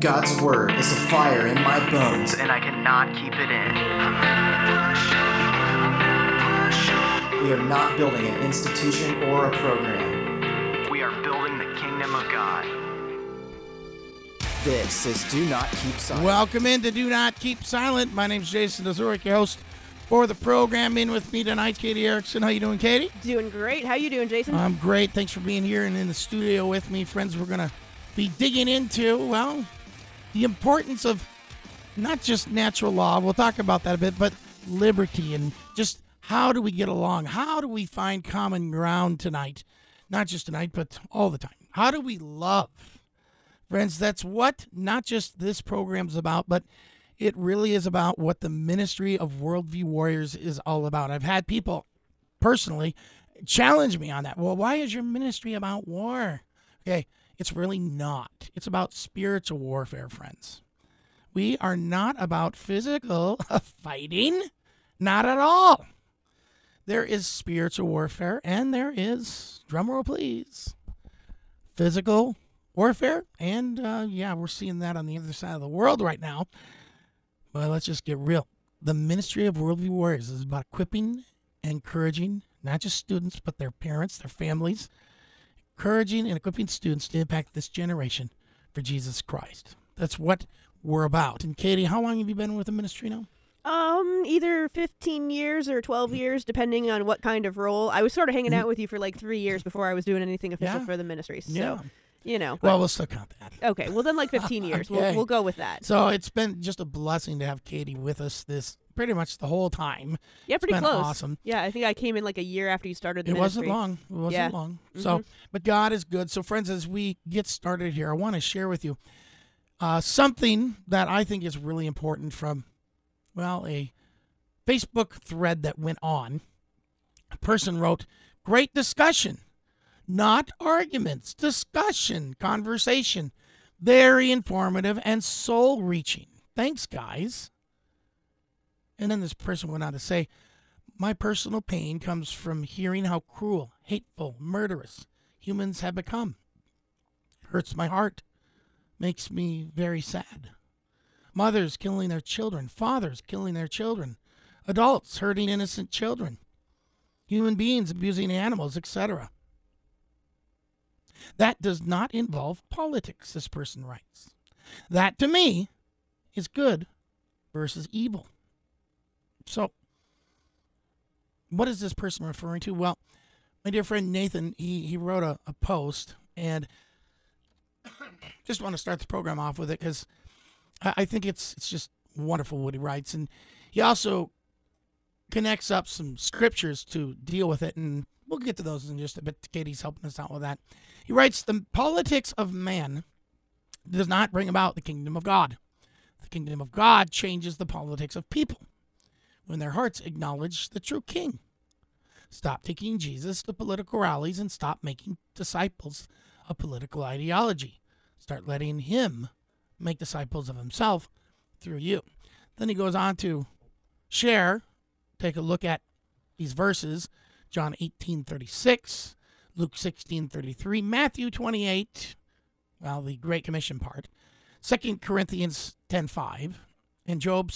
God's word is a fire in my bones, and I cannot keep it in. We are not building an institution or a program. We are building the kingdom of God. This is Do Not Keep Silent. Welcome into Do Not Keep Silent. My name's Jason Dezurek, your host for the program. In with me tonight, Katie Erickson. How you doing, Katie? Doing great. How you doing, Jason? I'm great. Thanks for being here and in the studio with me. Friends, we're going to be digging into, well, the importance of not just natural law. We'll talk about that a bit, but liberty and just how do we get along? How do we find common ground tonight? Not just tonight, but all the time. How do we love? Friends, that's what not just this program's about, but it really is about what the ministry of Worldview Warriors is all about. I've had people personally challenge me on that. Well, why is your ministry about war? Okay, it's really not. It's about spiritual warfare, friends. We are not about physical fighting. Not at all. There is spiritual warfare, and there is, drumroll please, physical warfare. And, we're seeing that on the other side of the world right now. But let's just get real. The ministry of Worldview Warriors is about equipping and encouraging, not just students, but their parents, their families, encouraging and equipping students to impact this generation for Jesus Christ. That's what we're about. And Katie, how long have you been with the ministry now? Either 15 years or 12 years, depending on what kind of role. I was sort of hanging out with you for like 3 years before I was doing anything official for the ministry. So, you know. Well, we'll still count that. Okay, well then like 15 years. Okay. We'll go with that. So it's been just a blessing to have Katie with us this pretty much the whole time. Yeah, pretty it's been close. Awesome. Yeah, I think I came in like a year after you started the ministry. It wasn't long. So, but God is good. So friends, as we get started here, I want to share with you something that I think is really important from, a Facebook thread that went on. A person wrote, "Great discussion. Not arguments, discussion, conversation. Very informative and soul-reaching. Thanks, guys." And then this person went on to say, "My personal pain comes from hearing how cruel, hateful, murderous humans have become. It hurts my heart. Makes me very sad. Mothers killing their children, fathers killing their children, adults hurting innocent children, human beings abusing animals, etc. That does not involve politics," this person writes. "That, to me, is good versus evil." So, what is this person referring to? Well, my dear friend Nathan, he wrote a post, and just want to start the program off with it because I think it's just wonderful what he writes. And he also connects up some scriptures to deal with it, and we'll get to those in just a bit. Katie's helping us out with that. He writes, "The politics of man does not bring about the kingdom of God. The kingdom of God changes the politics of people when their hearts acknowledge the true king. Stop taking Jesus to political rallies and stop making disciples of political ideology. Start letting him make disciples of himself through you." Then he goes on to share, take a look at these verses, John 18:36, Luke 16:33, Matthew 28, the Great Commission part, 2 Corinthians 10:5, and Job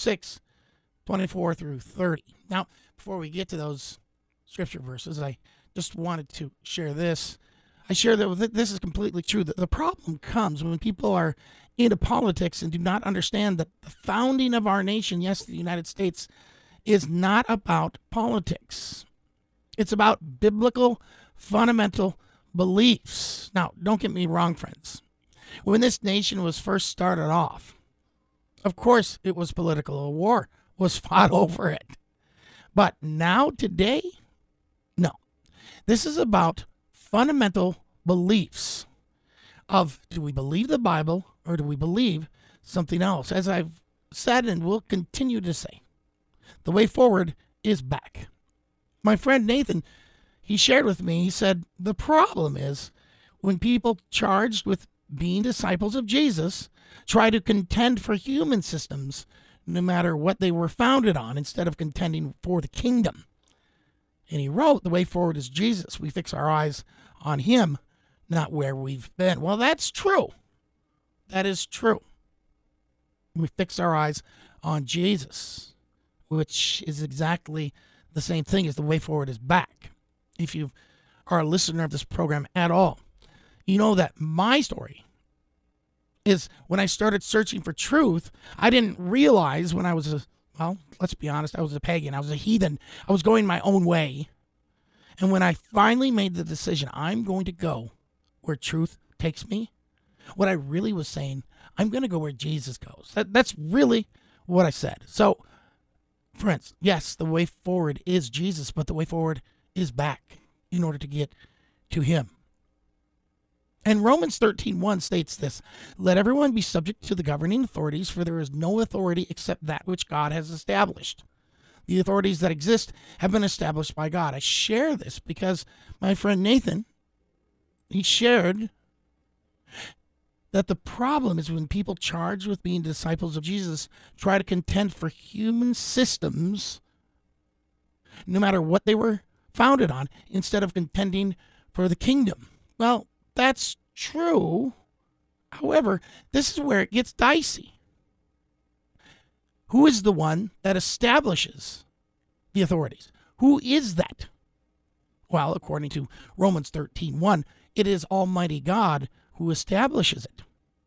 6:24 through 30. Now, before we get to those scripture verses, I just wanted to share this. I share that this is completely true. The problem comes when people are into politics and do not understand that the founding of our nation, yes, the United States, is not about politics. It's about biblical fundamental beliefs. Now, don't get me wrong, friends. When this nation was first started off, of course it was political. A war was fought over it. But now, today, no. This is about fundamental beliefs of, do we believe the Bible or do we believe something else? As I've said and will continue to say, the way forward is back. My friend Nathan, he shared with me, he said, the problem is when people charged with being disciples of Jesus try to contend for human systems, no matter what they were founded on, instead of contending for the kingdom. And he wrote, the way forward is Jesus. We fix our eyes on him, not where we've been. Well, that's true. That is true. We fix our eyes on Jesus, which is exactly the same thing as the way forward is back. If you are a listener of this program at all, you know that my story is when I started searching for truth, I didn't realize when I was let's be honest, I was a pagan. I was a heathen. I was going my own way. And when I finally made the decision, I'm going to go where truth takes me, what I really was saying, I'm going to go where Jesus goes. That's really what I said. So, friends, yes, the way forward is Jesus, but the way forward is back in order to get to him. And Romans 13:1 states this, let everyone be subject to the governing authorities, for there is no authority except that which God has established. The authorities that exist have been established by God. I share this because my friend Nathan, he shared that the problem is when people charged with being disciples of Jesus try to contend for human systems, no matter what they were founded on, instead of contending for the kingdom. Well, that's true. However, this is where it gets dicey. Who is the one that establishes the authorities? Who is that? Well, according to Romans 13:1, it is Almighty God who establishes it.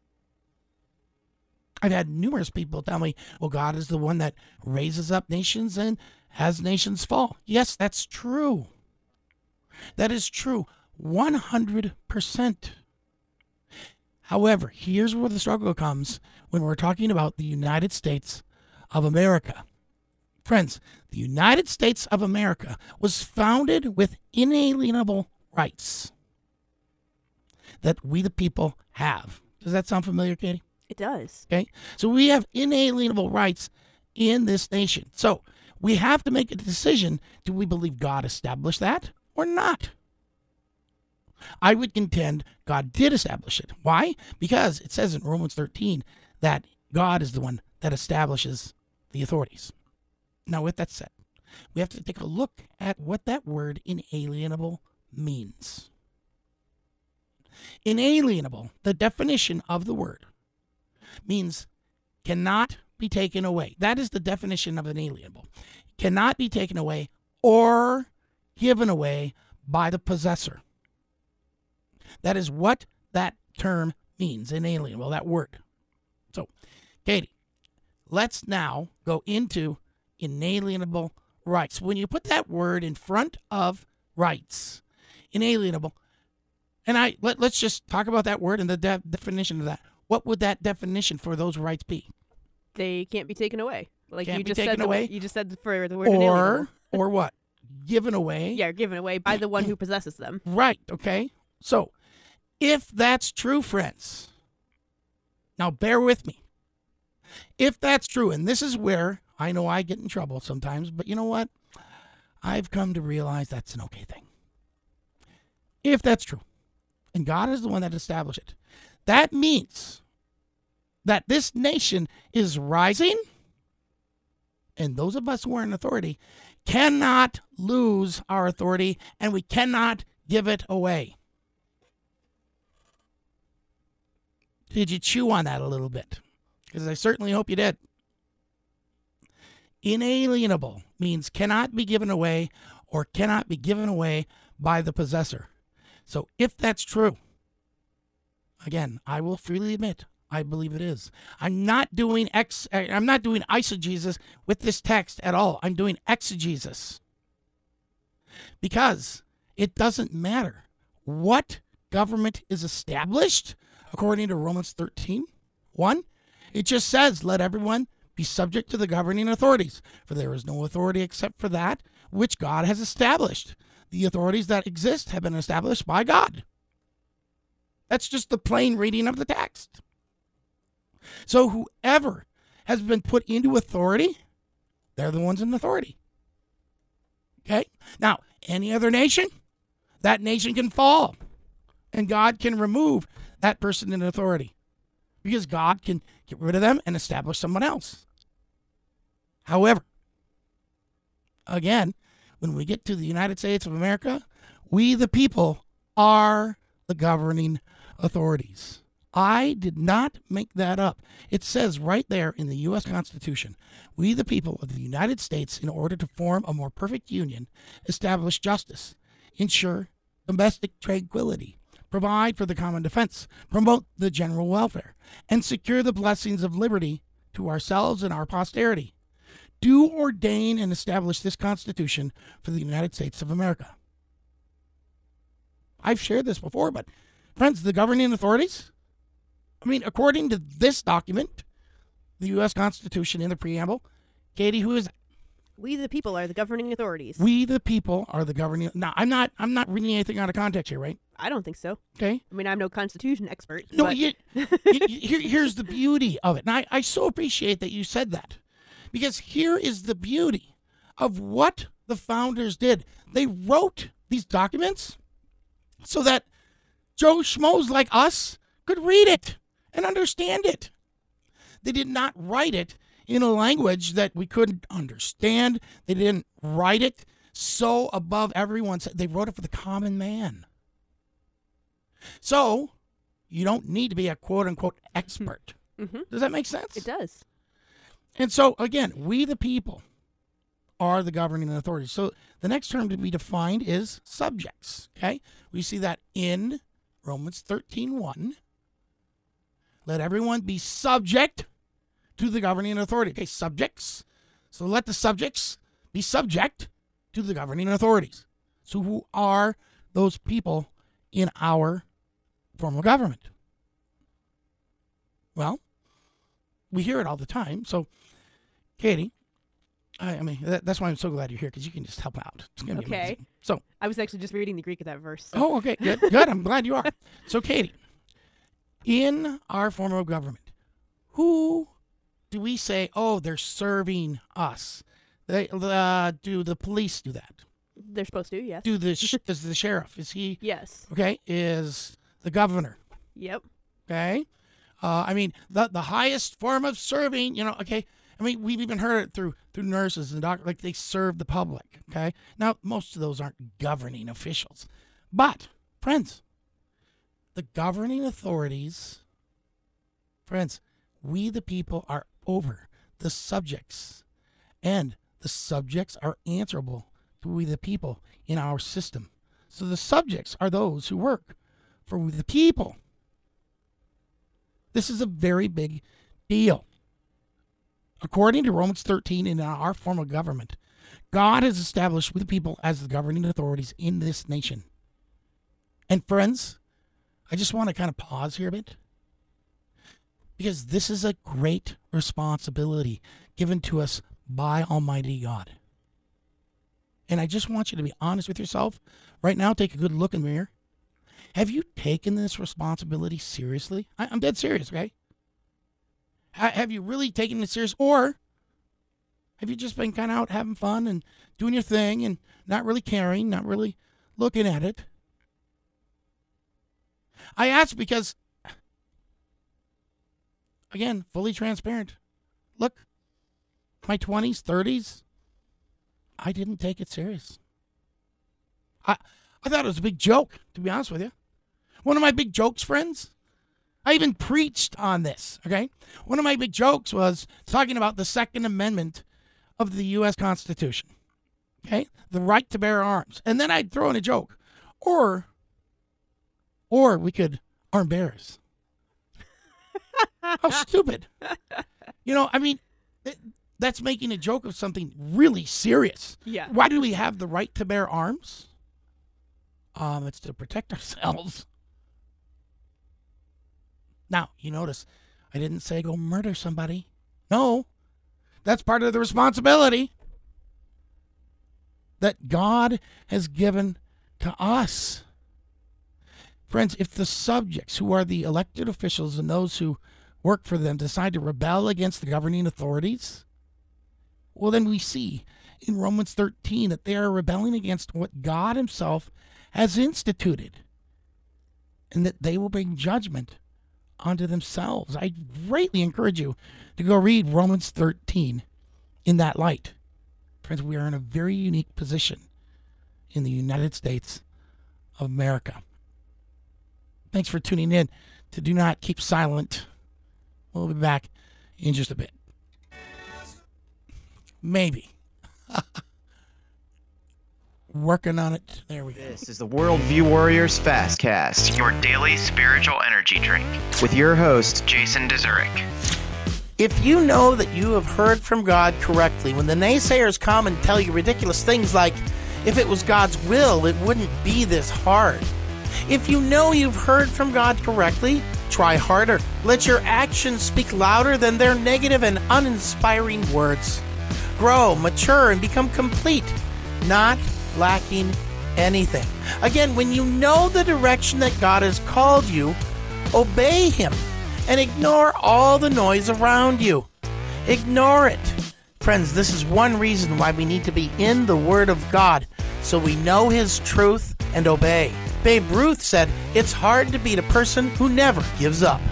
I've had numerous people tell me, well, God is the one that raises up nations and has nations fall. Yes, that's true. That is true. 100%. However, here's where the struggle comes when we're talking about the United States of America. Friends, the United States of America was founded with inalienable rights that we the people have. Does that sound familiar, Katie? It does. Okay, so we have inalienable rights in this nation. So we have to make a decision. Do we believe God established that or not? I would contend God did establish it. Why? Because it says in Romans 13 that God is the one that establishes the authorities. Now, with that said, we have to take a look at what that word inalienable means. Inalienable, the definition of the word, means cannot be taken away. That is the definition of inalienable. Cannot be taken away or given away by the possessor. That is what that term means, inalienable, that word. So, Katie, let's now go into inalienable rights. When you put that word in front of rights, inalienable, and let's just talk about that word and the definition of that. What would that definition for those rights be? They can't be taken away. Like can't you be just taken said. away. You just said for the word inalienable. Or what? Given away. Yeah, given away by the one who possesses them. Right. Okay. So, if that's true, friends, now bear with me. If that's true, and this is where I know I get in trouble sometimes, but you know what? I've come to realize that's an okay thing. If that's true, and God is the one that established it, that means that this nation is rising, and those of us who are in authority cannot lose our authority, and we cannot give it away. Did you chew on that a little bit? Because I certainly hope you did. Inalienable means cannot be given away or cannot be given away by the possessor. So if that's true, again, I will freely admit, I believe it is. I'm not doing eisegesis with this text at all. I'm doing exegesis. Because it doesn't matter what government is established, according to Romans 13:1. It just says, let everyone be subject to the governing authorities, for there is no authority except for that which God has established. The authorities that exist have been established by God. That's just the plain reading of the text. So whoever has been put into authority, they're the ones in authority. Okay? Now, any other nation, that nation can fall, and God can remove that person in authority, because God can get rid of them and establish someone else. However, again, when we get to the United States of America, we the people are the governing authorities. I did not make that up. It says right there in the U.S. Constitution, we the people of the United States, in order to form a more perfect union, establish justice, ensure domestic tranquility, provide for the common defense, promote the general welfare, and secure the blessings of liberty to ourselves and our posterity. Do ordain and establish this Constitution for the United States of America. I've shared this before, but friends, the governing authorities, I mean, according to this document, the U.S. Constitution in the preamble, Katie, who is it? We the people are the governing authorities. We the people are the governing. Now, I'm not reading anything out of context here, right? I don't think so. Okay. I mean, I'm no Constitution expert. No, but... here's the beauty of it. And I so appreciate that you said that. Because here is the beauty of what the founders did. They wrote these documents so that Joe Schmoes like us could read it and understand it. They did not write it in a language that we couldn't understand. They didn't write it so above everyone's. They wrote it for the common man. So you don't need to be a quote-unquote expert. Mm-hmm. Does that make sense? It does. And so, again, we the people are the governing authorities. So the next term to be defined is subjects. Okay? We see that in Romans 13:1. Let everyone be subject to the governing authority. Okay, subjects. So let the subjects be subject to the governing authorities. So who are those people in our form of government? Well, we hear it all the time. So, Katie, I mean, that's why I'm so glad you're here, because you can just help out. It's going to be amazing. So, I was actually just reading the Greek of that verse. So. Oh, okay, good, good. I'm glad you are. So, Katie, in our form of government, who do we say, oh, they're serving us? Do the police do that? They're supposed to, yes. Does the sheriff? Is he? Yes. Okay. Is the governor? Yep. Okay. I mean, the highest form of serving, okay. I mean, we've even heard it through nurses and doctors, like they serve the public, okay? Now, most of those aren't governing officials. But, friends, the governing authorities, friends, we the people are over the subjects. And the subjects are answerable to we the people in our system. So the subjects are those who work for we the people. This is a very big deal. According to Romans 13, in our form of government, God has established we the people as the governing authorities in this nation. And friends, I just want to kind of pause here a bit, because this is a great responsibility given to us by Almighty God. And I just want you to be honest with yourself. Right now, take a good look in the mirror. Have you taken this responsibility seriously? I'm dead serious, okay? Have you really taken it serious? Or have you just been kind of out having fun and doing your thing and not really caring, not really looking at it? I ask because, again, fully transparent. Look, my 20s, 30s, I didn't take it serious. I thought it was a big joke, to be honest with you. One of my big jokes, friends, I even preached on this, okay? One of my big jokes was talking about the Second Amendment of the U.S. Constitution, okay? The right to bear arms. And then I'd throw in a joke. Or we could arm bearers. How stupid. I mean, that's making a joke of something really serious. Yeah. Why do we have the right to bear arms? It's to protect ourselves. Now, you notice I didn't say go murder somebody. No, that's part of the responsibility that God has given to us. Friends, if the subjects who are the elected officials and those who work for them decide to rebel against the governing authorities, well, then we see in Romans 13 that they are rebelling against what God himself has instituted, and that they will bring judgment onto themselves. I greatly encourage you to go read Romans 13 in that light. Friends, we are in a very unique position in the United States of America. Thanks for tuning in to do not keep silent. We'll be back in just a bit. Maybe. Working on it. There we go. This is the Worldview Warriors Fastcast, your daily spiritual energy drink, with your host, Jason Dezurik. If you know that you have heard from God correctly, when the naysayers come and tell you ridiculous things like, if it was God's will, it wouldn't be this hard. If you know you've heard from God correctly, try harder. Let your actions speak louder than their negative and uninspiring words. Grow, mature, and become complete, not lacking anything. Again, when you know the direction that God has called you, obey Him and ignore all the noise around you. Ignore it. Friends, this is one reason why we need to be in the Word of God, so we know His truth and obey. Babe Ruth said, "It's hard to beat a person who never gives up."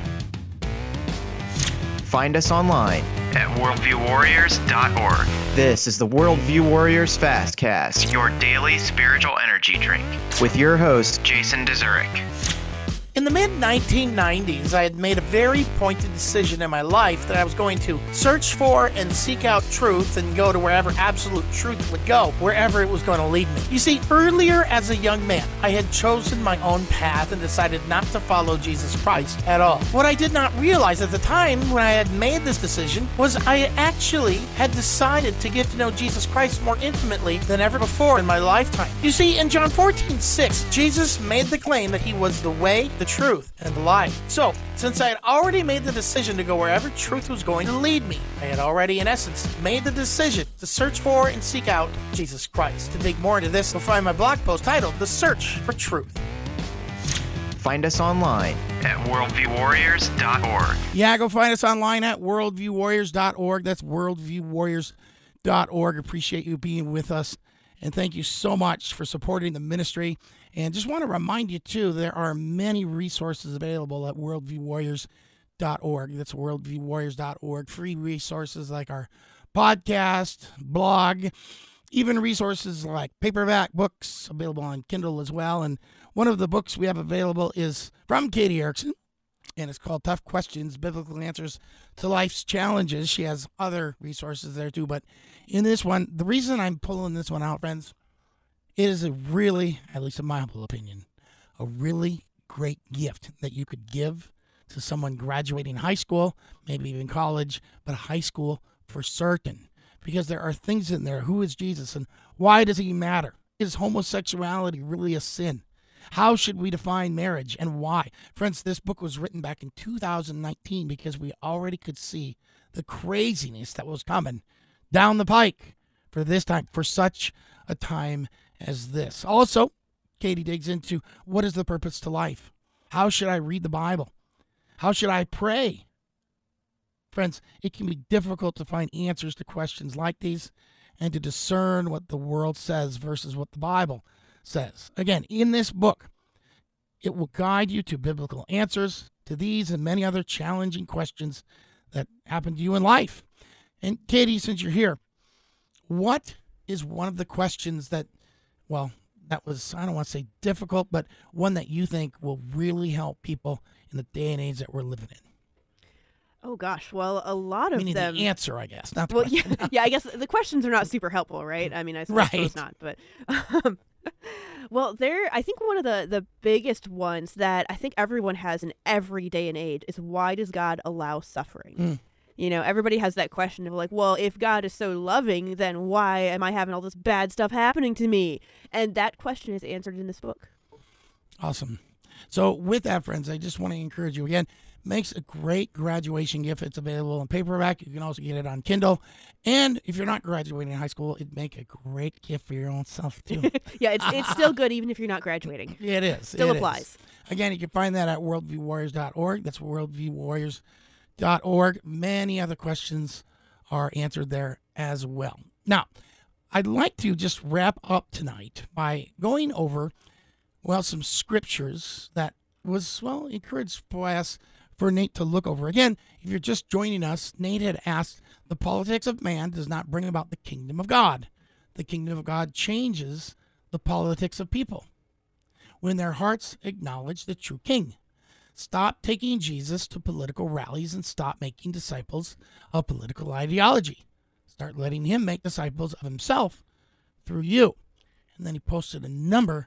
Find us online at worldviewwarriors.org. This is the Worldview Warriors Fastcast, your daily spiritual energy drink, with your host, Jason Dezurik. In the mid-1990s, I had made a very pointed decision in my life that I was going to search for and seek out truth and go to wherever absolute truth would go, wherever it was going to lead me. You see, earlier as a young man, I had chosen my own path and decided not to follow Jesus Christ at all. What I did not realize at the time when I had made this decision was I actually had decided to get to know Jesus Christ more intimately than ever before in my lifetime. You see, in John 14:6, Jesus made the claim that He was the way, the truth, and the life. So, since I had already made the decision to go wherever truth was going to lead me, I had already, in essence, made the decision to search for and seek out Jesus Christ. To dig more into this, you'll find my blog post titled The Search for Truth. Find us online at worldviewwarriors.org. Yeah, go find us online at worldviewwarriors.org. That's worldviewwarriors.org. Appreciate you being with us. And thank you so much for supporting the ministry. And just want to remind you, too, there are many resources available at worldviewwarriors.org. That's worldviewwarriors.org. Free resources like our podcast, blog, even resources like paperback books available on Kindle as well. And one of the books we have available is from Katie Erickson, and it's called Tough Questions, Biblical Answers to Life's Challenges. She has other resources there, too. But in this one, the reason I'm pulling this one out, friends, it is a really, at least in my humble opinion, a really great gift that you could give to someone graduating high school, maybe even college, but high school for certain. Because there are things in there. Who is Jesus and why does He matter? Is homosexuality really a sin? How should we define marriage and why? Friends, this book was written back in 2019 because we already could see the craziness that was coming down the pike for this time, for such a time as this. Also, Katie digs into what is the purpose to life? How should I read the Bible? How should I pray? Friends, it can be difficult to find answers to questions like these and to discern what the world says versus what the Bible says. Again, in this book, it will guide you to biblical answers to these and many other challenging questions that happen to you in life. And Katie, since you're here, what is one of the questions that, well, that was, I don't want to say difficult, but one that you think will really help people in the day and age that we're living in? Oh, gosh. Well, a lot of Meaning them... the answer, I guess. Not the well, question. yeah, I guess the questions are not super helpful, right? I mean, I suppose Right. not, but... well, I think one of the biggest ones that I think everyone has in every day and age is, why does God allow suffering? Mm. You know, everybody has that question of like, well, if God is so loving, then why am I having all this bad stuff happening to me? And that question is answered in this book. Awesome. So with that, friends, I just want to encourage you again. Makes a great graduation gift. It's available in paperback. You can also get it on Kindle. And if you're not graduating high school, it'd make a great gift for your own self, too. Yeah, it's still good even if you're not graduating. It is. Still it applies. Is. Again, you can find that at worldviewwarriors.org. That's worldviewwarriors.org. Many other questions are answered there as well. Now, I'd like to just wrap up tonight by going over, well, some scriptures that was, well, encouraged by us for Nate to look over. Again, if you're just joining us, Nate had asked, the politics of man does not bring about the kingdom of God. The kingdom of God changes the politics of people when their hearts acknowledge the true king. stop taking Jesus to political rallies and stop making disciples of political ideology. Start letting him make disciples of himself through you. And then he posted a number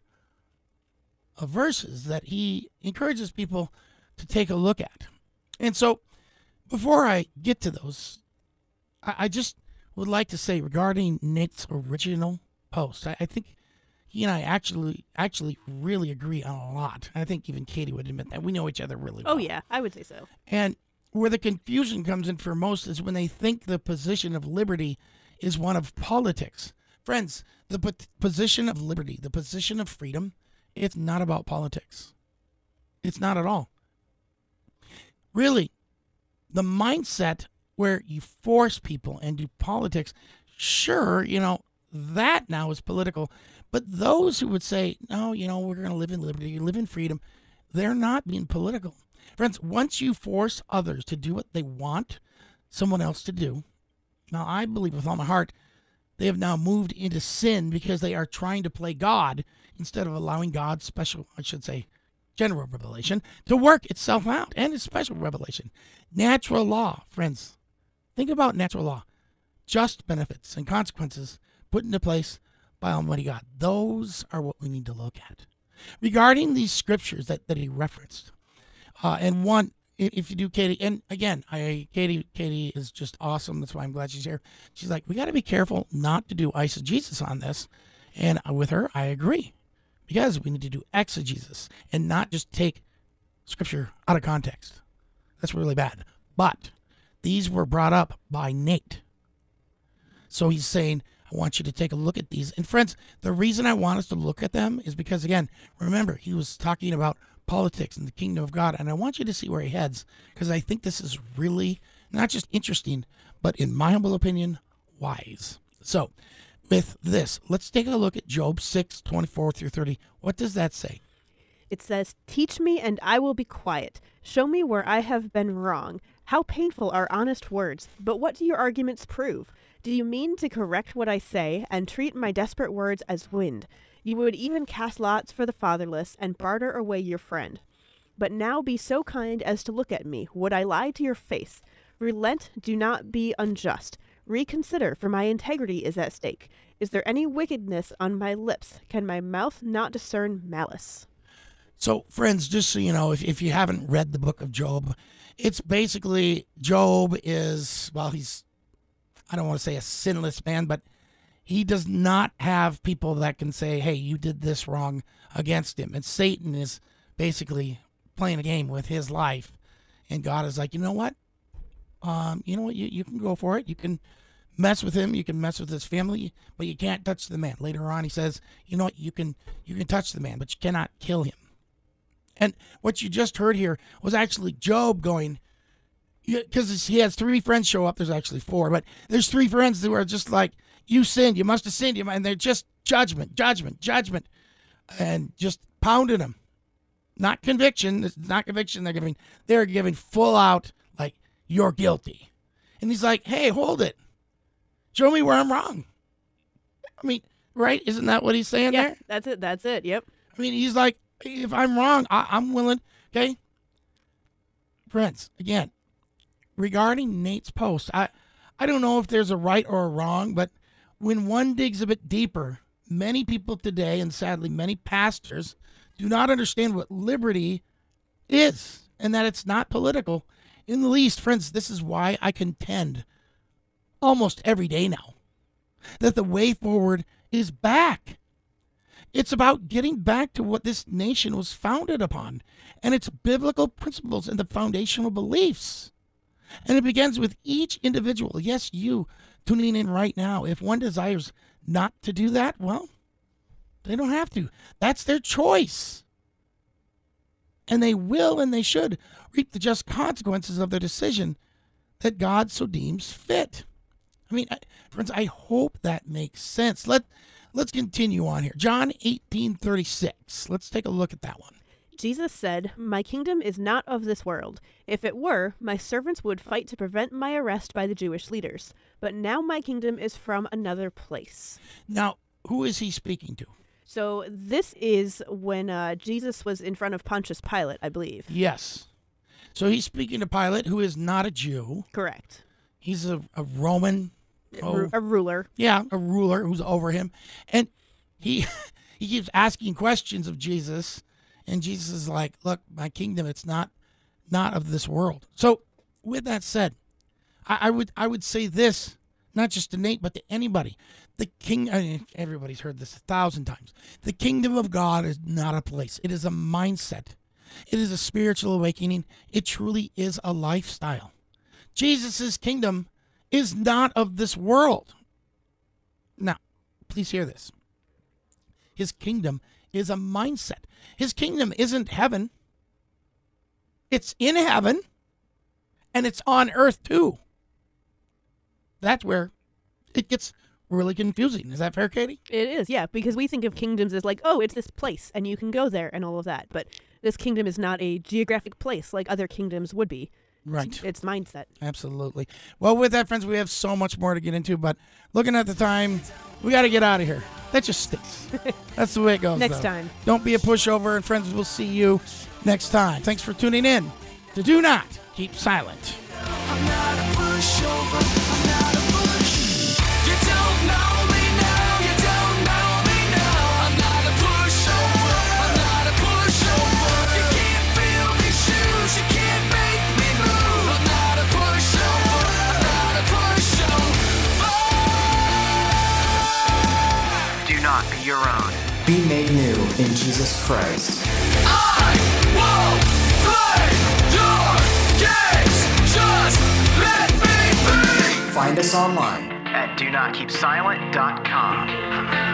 of verses that he encourages people to take a look at. And so before I get to those, I just would like to say regarding Nate's original post, I think he and I actually really agree on a lot. I think even Katie would admit that. We know each other really well. Oh, yeah, I would say so. And where the confusion comes in for most is when they think the position of liberty is one of politics. Friends, the position of liberty, the position of freedom, it's not about politics. It's not at all. Really, the mindset where you force people and do politics, sure, that now is political. But those who would say, no, we're going to live in liberty, live in freedom, they're not being political. Friends, once you force others to do what they want someone else to do, now I believe with all my heart, they have now moved into sin because they are trying to play God instead of allowing God's general revelation to work itself out, and its special revelation. Natural law, friends. Think about natural law. Just benefits and consequences put into place by Almighty God. Those are what we need to look at. Regarding these scriptures that he referenced, and one, if you do, Katie, and again, Katie is just awesome. That's why I'm glad she's here. She's like, we got to be careful not to do eisegesis on this. And with her, I agree. Because we need to do exegesis and not just take scripture out of context. That's really bad. But these were brought up by Nate. So he's saying, I want you to take a look at these. And friends, the reason I want us to look at them is because, again, remember, he was talking about politics and the kingdom of God. And I want you to see where he heads, because I think this is really not just interesting, but in my humble opinion, wise. So with this, let's take a look at Job 6:24-30. What does that say? It says, teach me and I will be quiet. Show me where I have been wrong. How painful are honest words. But what do your arguments prove? Do you mean to correct what I say and treat my desperate words as wind? You would even cast lots for the fatherless and barter away your friend. But now be so kind as to look at me. Would I lie to your face? Relent, do not be unjust. Reconsider, for my integrity is at stake. Is there any wickedness on my lips? Can my mouth not discern malice? So, friends, just so you know, if you haven't read the book of Job, it's basically Job is, well, I don't want to say a sinless man, but he does not have people that can say, hey, you did this wrong against him. And Satan is basically playing a game with his life. And God is like, you know what? You can go for it. You can mess with him. You can mess with his family, but you can't touch the man. Later on, he says, you know what? You can touch the man, but you cannot kill him. And what you just heard here was actually Job going, because he has 3 friends show up. There's actually 4, but there's 3 friends who are just like, you sinned. You must have sinned. And they're just judgment, and just pounding him. Not conviction. It's not conviction they're giving full out, like, you're guilty. And he's like, hey, hold it. Show me where I'm wrong. I mean, right? Isn't that what he's saying there? That's it. Yep. I mean, he's like, if I'm wrong, I'm willing. Okay. Friends, again, regarding Nate's post, I don't know if there's a right or a wrong, but when one digs a bit deeper, many people today, and sadly many pastors, do not understand what liberty is and that it's not political in the least. Friends, this is why I contend almost every day now that the way forward is back. It's about getting back to what this nation was founded upon and its biblical principles and the foundational beliefs. And it begins with each individual. Yes, you tuning in right now. If one desires not to do that, well, they don't have to. That's their choice. And they will and they should reap the just consequences of their decision that God so deems fit. I mean, friends, I hope that makes sense. Let's continue on here. John 18:36. Let's take a look at that one. Jesus said, my kingdom is not of this world. If it were, my servants would fight to prevent my arrest by the Jewish leaders. But now my kingdom is from another place. Now, who is he speaking to? So this is when Jesus was in front of Pontius Pilate, I believe. Yes. So he's speaking to Pilate, who is not a Jew. Correct. He's a Roman. A ruler. Yeah, a ruler who's over him. And he keeps asking questions of Jesus. And Jesus is like, look, my kingdom, it's not of this world. So with that said, I would say this, not just to Nate, but to anybody. Everybody's heard this 1,000 times. The kingdom of God is not a place. It is a mindset. It is a spiritual awakening. It truly is a lifestyle. Jesus' kingdom is not of this world. Now, please hear this. His kingdom is a mindset. His kingdom isn't heaven. It's in heaven, and it's on earth too. That's where it gets really confusing. Is that fair, Katie? It is, yeah, because we think of kingdoms as like, oh, it's this place, and you can go there and all of that. But this kingdom is not a geographic place like other kingdoms would be. Right. It's mindset. Absolutely. Well, with that, friends, we have so much more to get into, but looking at the time, we got to get out of here. That just stinks. That's the way it goes. Next time. Don't be a pushover, and friends, we'll see you next time. Thanks for tuning in to Do Not Keep Silent. I'm not a pushover. I'm not a push. You don't know me now. You don't know me now. I'm not a pushover. I'm not a pushover. You can't feel these shoes. You can't make me move. I'm not a pushover. I'm not a pushover. Do not be your own. Be made new in Jesus Christ. I won't play your games. Just let me be. Find us online At DoNotKeepSilent.com.